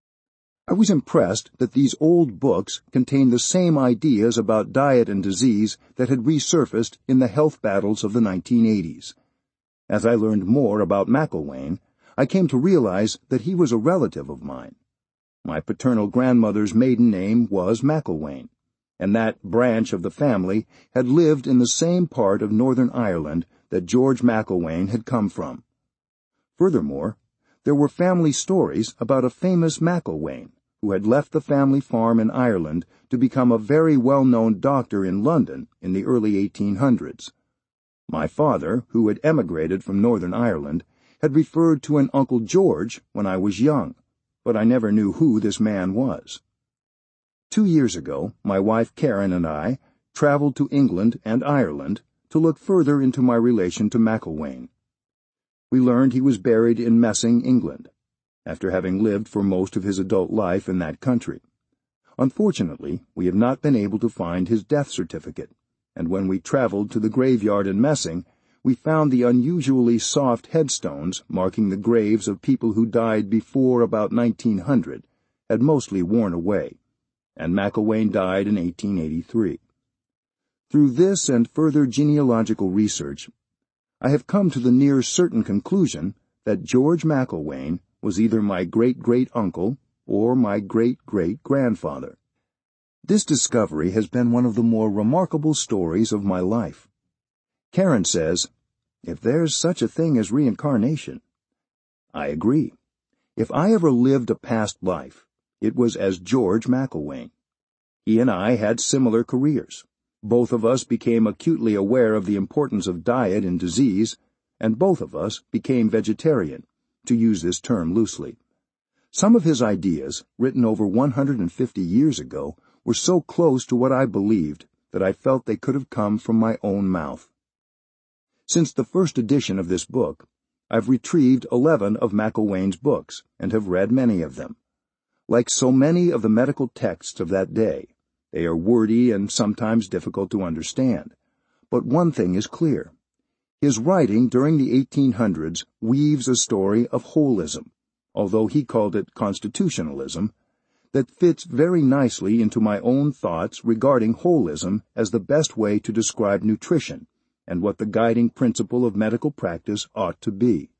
Speaker 1: I was impressed that these old books contained the same ideas about diet and disease that had resurfaced in the health battles of the 1980s. As I learned more about McIlwain, I came to realize that he was a relative of mine. My paternal grandmother's maiden name was McIlwain, and that branch of the family had lived in the same part of Northern Ireland that George McIlwain had come from. Furthermore, there were family stories about a famous McIlwain who had left the family farm in Ireland to become a very well-known doctor in London in the early 1800s. My father, who had emigrated from Northern Ireland, had referred to an Uncle George when I was young, but I never knew who this man was. 2 years ago, my wife Karen and I traveled to England and Ireland to look further into my relation to McIlwain. We learned he was buried in Messing, England, after having lived for most of his adult life in that country. Unfortunately, we have not been able to find his death certificate, and when we traveled to the graveyard in Messing, we found the unusually soft headstones marking the graves of people who died before about 1900 had mostly worn away, and McIlwain died in 1883. Through this and further genealogical research, I have come to the near certain conclusion that George McIlwain was either my great-great-uncle or my great-great-grandfather. This discovery has been one of the more remarkable stories of my life. Karen says, "If there's such a thing as reincarnation." I agree. If I ever lived a past life, it was as George McIlwain. He and I had similar careers. Both of us became acutely aware of the importance of diet in disease, and both of us became vegetarian, to use this term loosely. Some of his ideas, written over 150 years ago, were so close to what I believed that I felt they could have come from my own mouth. Since the first edition of this book, I've retrieved 11 of McIlwain's books and have read many of them. Like so many of the medical texts of that day, they are wordy and sometimes difficult to understand. But one thing is clear. His writing during the 1800s weaves a story of holism, although he called it constitutionalism, that fits very nicely into my own thoughts regarding holism as the best way to describe nutrition and what the guiding principle of medical practice ought to be.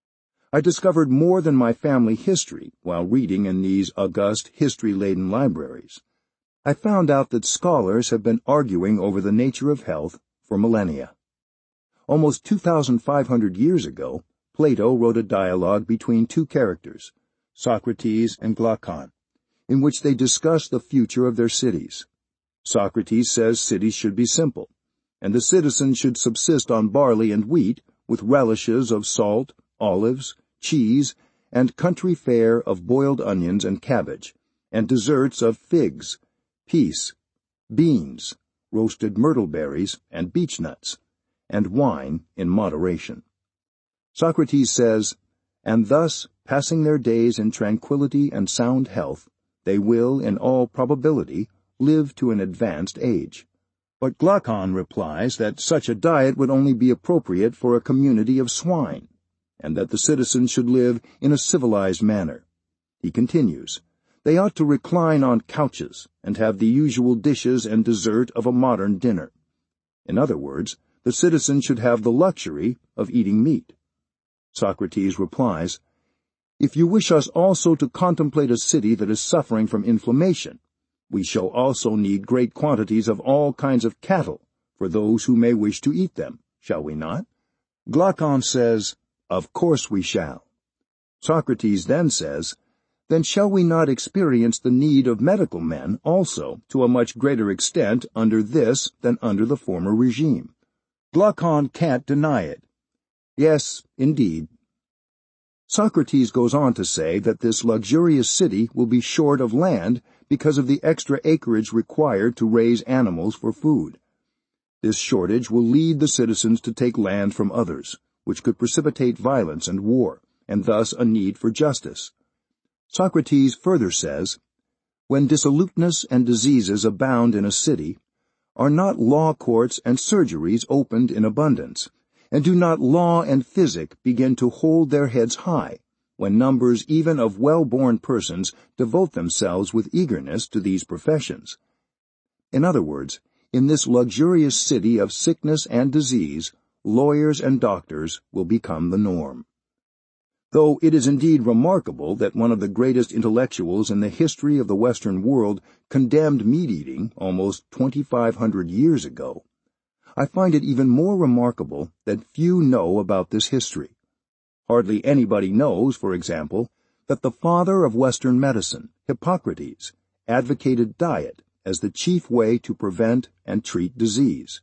Speaker 1: I discovered more than my family history while reading in these august, history-laden libraries. I found out that scholars have been arguing over the nature of health for millennia. Almost 2,500 years ago, Plato wrote a dialogue between two characters, Socrates and Glaucon, in which they discuss the future of their cities. Socrates says cities should be simple, and the citizens should subsist on barley and wheat with relishes of salt, olives, cheese, and country fare of boiled onions and cabbage, and desserts of figs, peas, beans, roasted myrtle berries, and beech nuts, and wine in moderation. Socrates says, "And thus, passing their days in tranquility and sound health, they will, in all probability, live to an advanced age." But Glaucon replies that such a diet would only be appropriate for a community of swine, and that the citizens should live in a civilized manner. He continues, "They ought to recline on couches and have the usual dishes and dessert of a modern dinner." In other words, the citizens should have the luxury of eating meat. Socrates replies, "If you wish us also to contemplate a city that is suffering from inflammation, we shall also need great quantities of all kinds of cattle for those who may wish to eat them, shall we not?" Glaucon says, "Of course we shall." Socrates then says, "Then shall we not experience the need of medical men also to a much greater extent under this than under the former regime?" Glaucon can't deny it. Yes, indeed. Socrates goes on to say that this luxurious city will be short of land because of the extra acreage required to raise animals for food. This shortage will lead the citizens to take land from others, which could precipitate violence and war, and thus a need for justice. Socrates further says, "When dissoluteness and diseases abound in a city, are not law courts and surgeries opened in abundance? And do not law and physic begin to hold their heads high, when numbers even of well-born persons devote themselves with eagerness to these professions?" In other words, in this luxurious city of sickness and disease, lawyers and doctors will become the norm. Though it is indeed remarkable that one of the greatest intellectuals in the history of the Western world condemned meat-eating almost 2,500 years ago, I find it even more remarkable that few know about this history. Hardly anybody knows, for example, that the father of Western medicine, Hippocrates, advocated diet as the chief way to prevent and treat disease.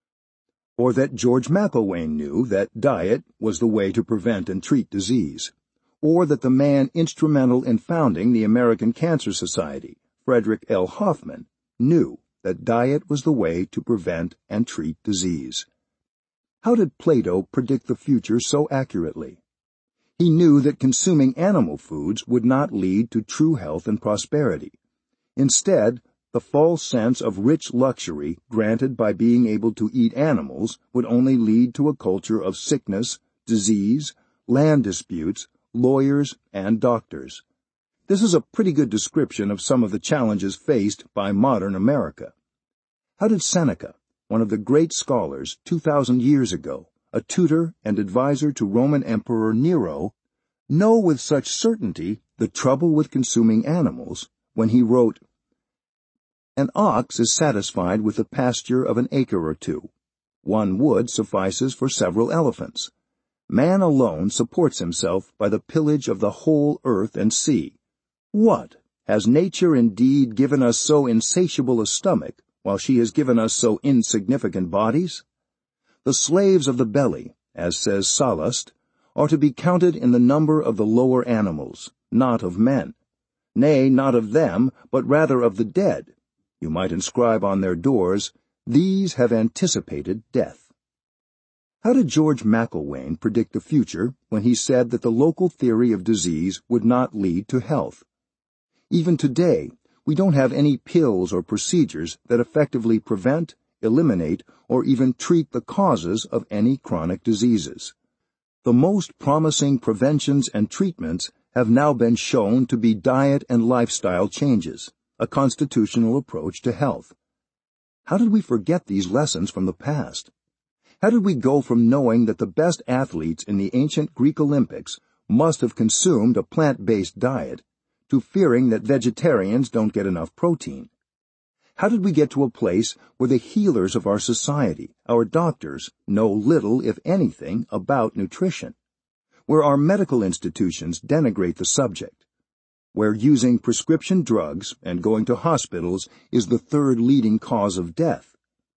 Speaker 1: Or that George McIlwain knew that diet was the way to prevent and treat disease. Or that the man instrumental in founding the American Cancer Society, Frederick L. Hoffman, knew that diet was the way to prevent and treat disease. How did Plato predict the future so accurately? He knew that consuming animal foods would not lead to true health and prosperity. Instead, the false sense of rich luxury granted by being able to eat animals would only lead to a culture of sickness, disease, land disputes, lawyers, and doctors. This is a pretty good description of some of the challenges faced by modern America. How did Seneca, one of the great scholars 2,000 years ago, a tutor and advisor to Roman Emperor Nero, know with such certainty the trouble with consuming animals when he wrote, "An ox is satisfied with the pasture of an acre or two. One wood suffices for several elephants. Man alone supports himself by the pillage of the whole earth and sea. What? Has nature indeed given us so insatiable a stomach, while she has given us so insignificant bodies? The slaves of the belly, as says Sallust, are to be counted in the number of the lower animals, not of men. Nay, not of them, but rather of the dead. You might inscribe on their doors, 'These have anticipated death.'" How did George McIlwain predict the future when he said that the local theory of disease would not lead to health? Even today, we don't have any pills or procedures that effectively prevent, eliminate, or even treat the causes of any chronic diseases. The most promising preventions and treatments have now been shown to be diet and lifestyle changes, a constitutional approach to health. How did we forget these lessons from the past? How did we go from knowing that the best athletes in the ancient Greek Olympics must have consumed a plant-based diet to fearing that vegetarians don't get enough protein? How did we get to a place where the healers of our society, our doctors, know little, if anything, about nutrition? Where our medical institutions denigrate the subject? Where using prescription drugs and going to hospitals is the third leading cause of death?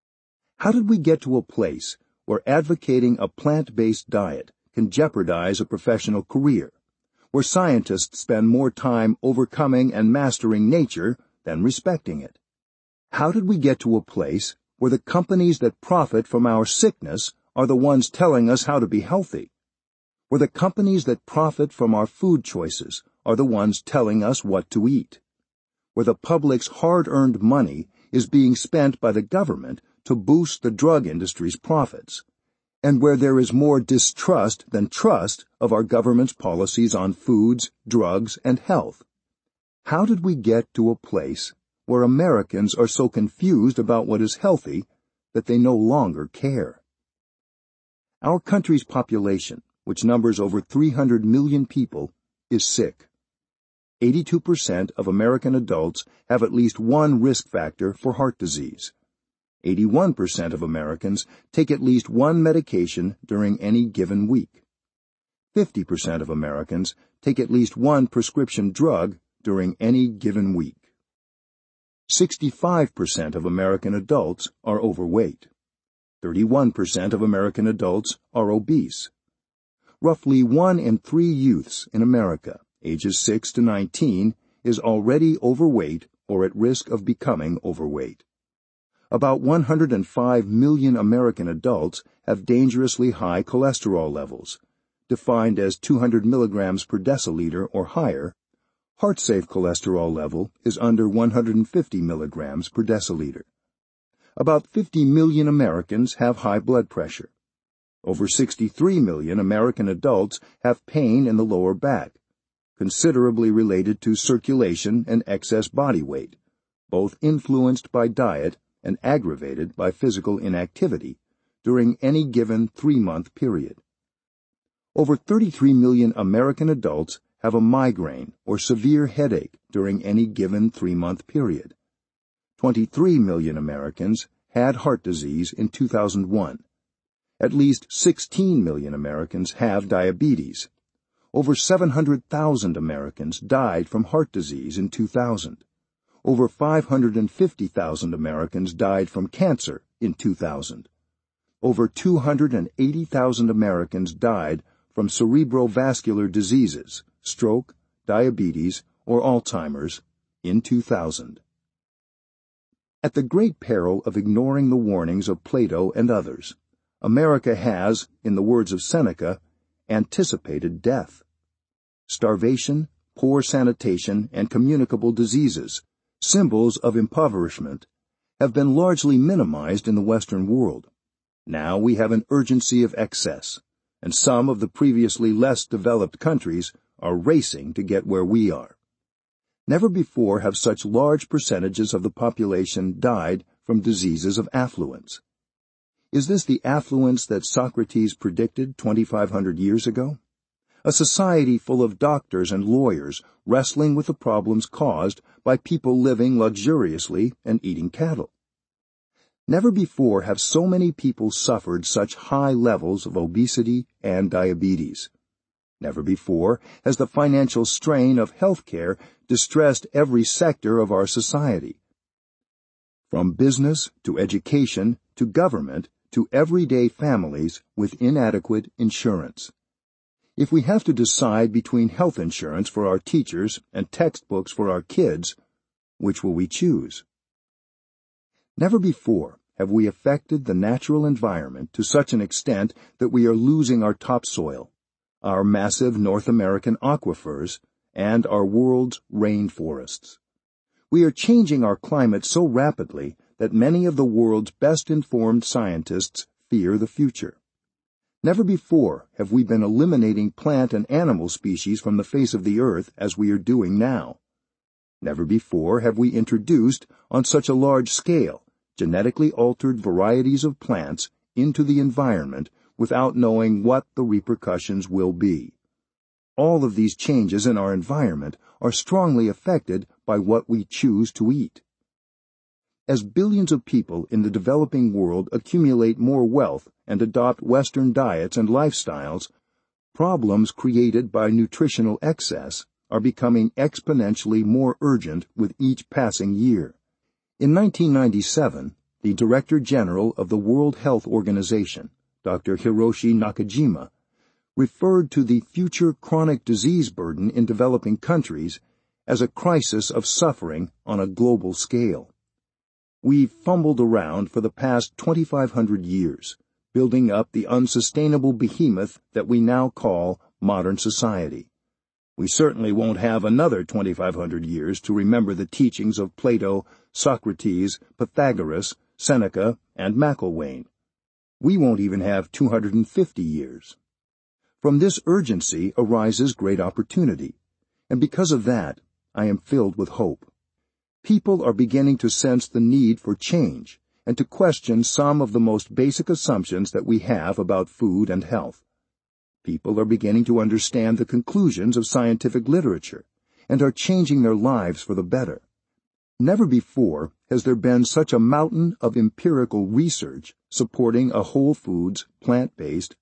Speaker 1: How did we get to a place where advocating a plant-based diet can jeopardize a professional career? Where scientists spend more time overcoming and mastering nature than respecting it? How did we get to a place where the companies that profit from our sickness are the ones telling us how to be healthy? Where the companies that profit from our food choices are the ones telling us what to eat? Where the public's hard-earned money is being spent by the government to boost the drug industry's profits? And where there is more distrust than trust of our government's policies on foods, drugs, and health? How did we get to a place where Americans are so confused about what is healthy that they no longer care? Our country's population, which numbers over 300 million people, is sick. 82% of American adults have at least one risk factor for heart disease. 81% of Americans take at least one medication during any given week. 50% of Americans take at least one prescription drug during any given week. 65% of American adults are overweight. 31% of American adults are obese. Roughly 1 in 3 youths in America, ages 6 to 19, is already overweight or at risk of becoming overweight. About 105 million American adults have dangerously high cholesterol levels, defined as 200 milligrams per deciliter or higher. Heart-safe cholesterol level is under 150 milligrams per deciliter. About 50 million Americans have high blood pressure. Over 63 million American adults have pain in the lower back, considerably related to circulation and excess body weight, both influenced by diet and aggravated by physical inactivity during any given 3-month period. Over 33 million American adults have a migraine or severe headache during any given 3-month period. 23 million Americans had heart disease in 2001. At least 16 million Americans have diabetes. Over 700,000 Americans died from heart disease in 2000. Over 550,000 Americans died from cancer in 2000. Over 280,000 Americans died from cerebrovascular diseases, stroke, diabetes, or Alzheimer's in 2000. At the great peril of ignoring the warnings of Plato and others, America has, in the words of Seneca, anticipated death. Starvation, poor sanitation, and communicable diseases, symbols of impoverishment, have been largely minimized in the Western world. Now we have an urgency of excess, and some of the previously less developed countries are racing to get where we are. Never before have such large percentages of the population died from diseases of affluence. Is this the affluence that Socrates predicted 2,500 years ago? A society full of doctors and lawyers wrestling with the problems caused by people living luxuriously and eating cattle. Never before have so many people suffered such high levels of obesity and diabetes. Never before has the financial strain of health care distressed every sector of our society. From business to education to government to everyday families with inadequate insurance. If we have to decide between health insurance for our teachers and textbooks for our kids, which will we choose? Never before have we affected the natural environment to such an extent that we are losing our topsoil, our massive North American aquifers, and our world's rainforests. We are changing our climate so rapidly that many of the world's best-informed scientists fear the future. Never before have we been eliminating plant and animal species from the face of the earth as we are doing now. Never before have we introduced, on such a large scale, genetically altered varieties of plants into the environment without knowing what the repercussions will be. All of these changes in our environment are strongly affected by what we choose to eat. As billions of people in the developing world accumulate more wealth and adopt Western diets and lifestyles, problems created by nutritional excess are becoming exponentially more urgent with each passing year. In 1997, the Director General of the World Health Organization, Dr. Hiroshi Nakajima, referred to the future chronic disease burden in developing countries as a crisis of suffering on a global scale. We've fumbled around for the past 2,500 years, building up the unsustainable behemoth that we now call modern society. We certainly won't have another 2,500 years to remember the teachings of Plato, Socrates, Pythagoras, Seneca, and McIlwain. We won't even have 250 years. From this urgency arises great opportunity, and because of that, I am filled with hope. People are beginning to sense the need for change and to question some of the most basic assumptions that we have about food and health. People are beginning to understand the conclusions of scientific literature and are changing their lives for the better. Never before has there been such a mountain of empirical research supporting a whole foods, plant-based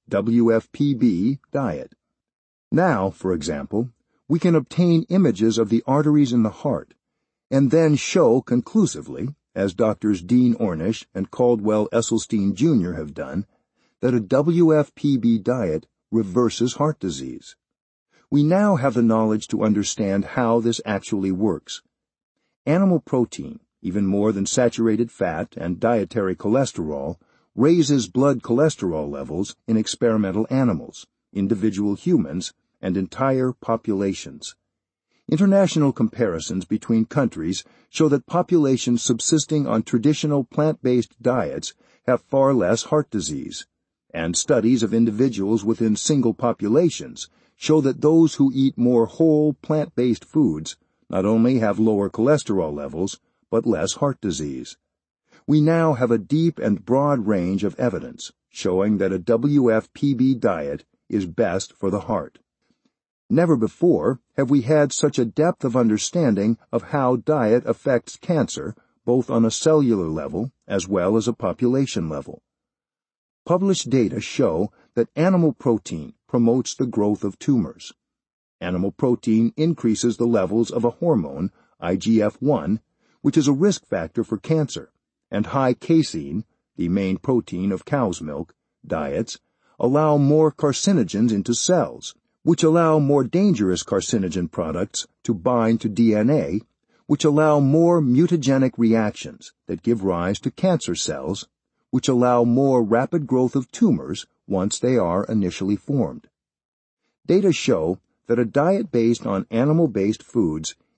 Speaker 1: WFPB diet. Now, for example, we can obtain images of the arteries in the heart and then show conclusively, as Drs. Dean Ornish and Caldwell Esselstyn Jr. have done, that a WFPB diet reverses heart disease. We now have the knowledge to understand how this actually works. Animal protein, even more than saturated fat and dietary cholesterol, raises blood cholesterol levels in experimental animals, individual humans, and entire populations. International comparisons between countries show that populations subsisting on traditional plant-based diets have far less heart disease, and studies of individuals within single populations show that those who eat more whole plant-based foods not only have lower cholesterol levels, but less heart disease. We now have a deep and broad range of evidence showing that a WFPB diet is best for the heart. Never before have we had such a depth of understanding of how diet affects cancer, both on a cellular level as well as a population level. Published data show that animal protein promotes the growth of tumors. Animal protein increases the levels of a hormone, IGF-1, which is a risk factor for cancer, and high casein, the main protein of cow's milk, diets allow more carcinogens into cells, which allow more dangerous carcinogen products to bind to DNA, which allow more mutagenic reactions that give rise to cancer cells, which allow more rapid growth of tumors once they are initially formed. Data show that a diet based on animal-based foods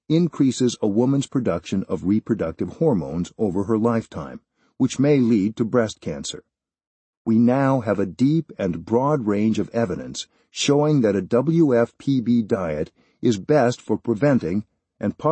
Speaker 1: increases a woman's production of reproductive hormones over her lifetime, which may lead to breast cancer. We now have a deep and broad range of evidence showing that a WFPB diet is best for preventing and